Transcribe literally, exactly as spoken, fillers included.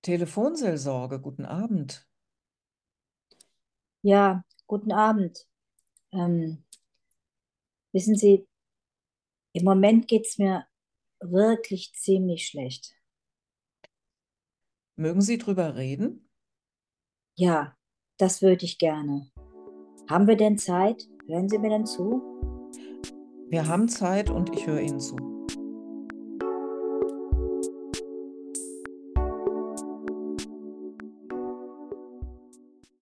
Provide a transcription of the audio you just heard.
Telefonseelsorge, guten Abend. Ja, guten Abend. Ähm, wissen Sie, im Moment geht es mir wirklich ziemlich schlecht. Mögen Sie drüber reden? Ja, das würde ich gerne. Haben wir denn Zeit? Hören Sie mir denn zu? Wir haben Zeit und ich höre Ihnen zu.